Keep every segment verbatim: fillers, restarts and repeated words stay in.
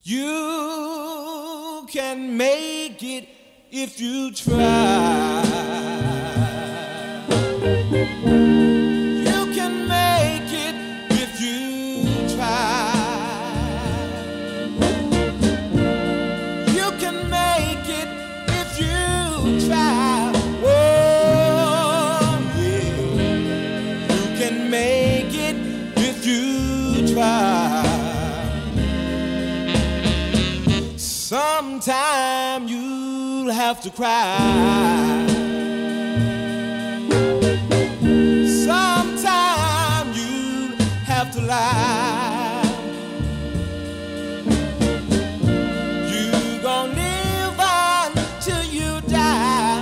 You can make it if you try. You can make it if you try. You can make it if you try. Oh, yeah. You can make it if you try. Sometime you'll have to cry. Sometime you'll have to lie. You gon' live on till you die.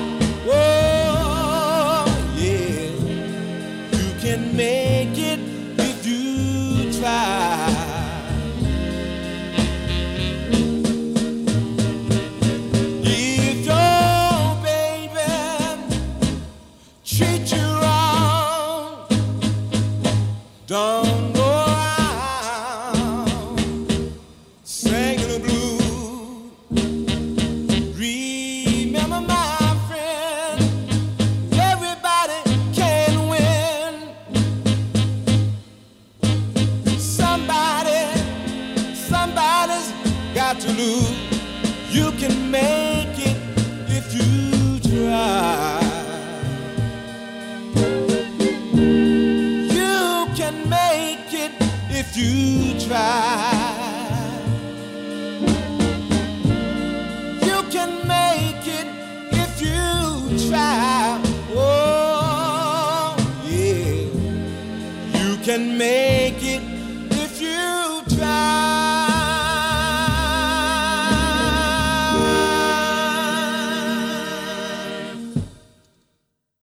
Oh, yeah. You can make it if you try. Don't go around singing the blues. Remember, my friend, everybody can win. Somebody, somebody's got to lose. You can make it if you try. Make it if you try. You can make it if you try. Oh, yeah. You can make